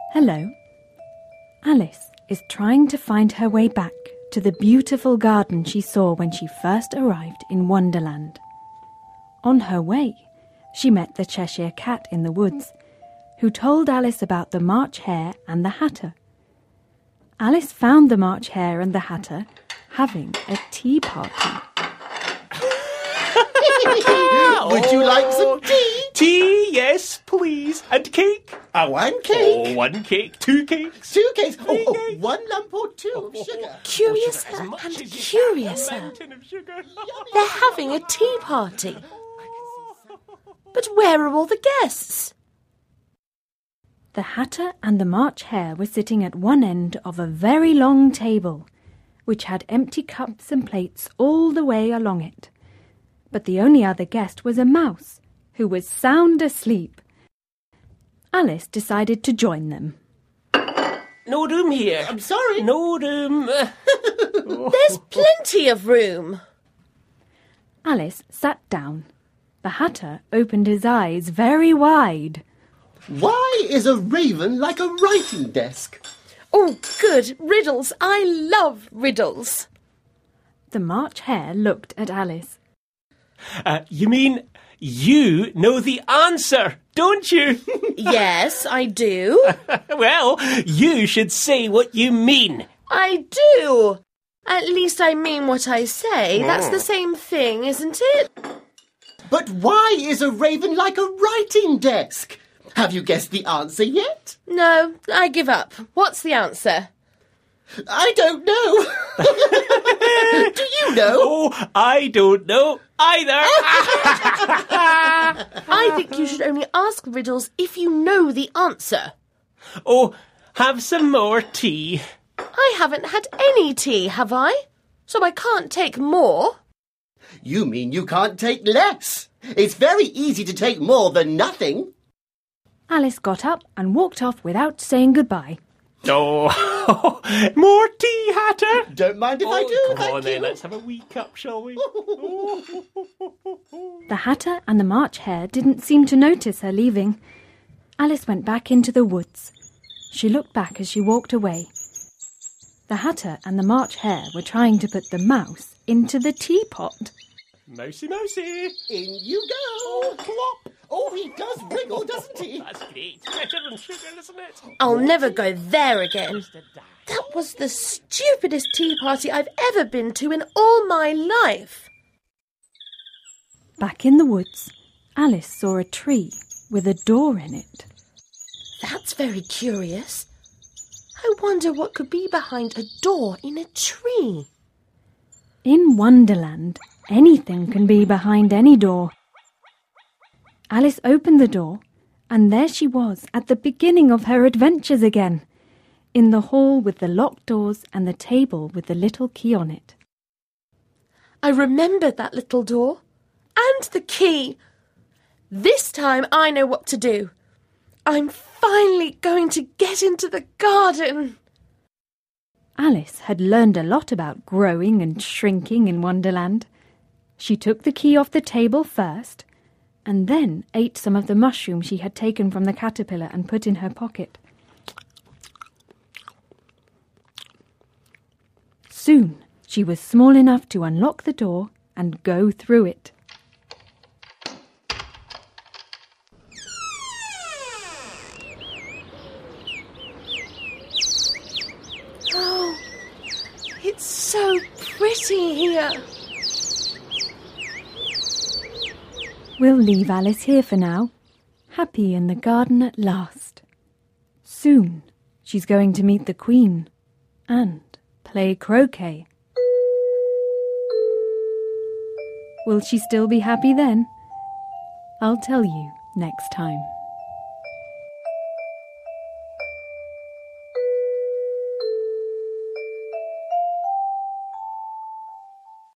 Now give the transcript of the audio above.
Hello. Alice is trying to find her way back to the beautiful garden she saw when she first arrived in Wonderland. On her way, she met the Cheshire Cat in the woods, who told Alice about the March Hare and the Hatter. Alice found the March Hare and the Hatter having a tea party. Would you like some tea? Tea, yes, please. And cake? One cake. Oh, one cake, two cakes. Two cakes. Three cakes. One lump or two of sugar. Curiouser As much and as you can. curiouser. A mountain of sugar. They're having a tea party. But where are all the guests? The Hatter and the March Hare were sitting at one end of a very long table, which had empty cups and plates all the way along it. But the only other guest was a mouse, who was sound asleep. Alice decided to join them. No room here. I'm sorry. No room. There's plenty of room. Alice sat down. The Hatter opened his eyes very wide. Why is a raven like a writing desk? Oh, good. Riddles. I love riddles. The March Hare looked at Alice. You mean you know the answer, don't you? Yes, I do. Well, you should say what you mean. I do. At least I mean what I say. That's the same thing, isn't it? But why is a raven like a writing desk? Have you guessed the answer yet? No, I give up. What's the answer? I don't know. Do you know? Oh, I don't know either. I think you should only ask riddles if you know the answer. Oh, have some more tea. I haven't had any tea, have I? So I can't take more. You mean you can't take less? It's very easy to take more than nothing. Alice got up and walked off without saying goodbye. Oh, more tea, Hatter. Don't mind if I do, Come thank on then, you. let's have a wee cup, shall we? The Hatter and the March Hare didn't seem to notice her leaving. Alice went back into the woods. She looked back as she walked away. The Hatter and the March Hare were trying to put the mouse into the teapot. Mousey, mousey. In you go. Plop. Oh, he does wriggle, doesn't he? That's great. Better than sugar, isn't it? I'll never go there again. That was the stupidest tea party I've ever been to in all my life. Back in the woods, Alice saw a tree with a door in it. That's very curious. I wonder what could be behind a door in a tree. In Wonderland, anything can be behind any door. Alice opened the door, and there she was at the beginning of her adventures again, in the hall with the locked doors and the table with the little key on it. I remembered that little door. And the key. This time I know what to do. I'm finally going to get into the garden. Alice had learned a lot about growing and shrinking in Wonderland. She took the key off the table first, and then ate some of the mushroom she had taken from the caterpillar and put in her pocket. Soon she was small enough to unlock the door and go through it. Oh, it's so pretty here. We'll leave Alice here for now, happy in the garden at last. Soon she's going to meet the Queen and play croquet. Will she still be happy then? I'll tell you next time.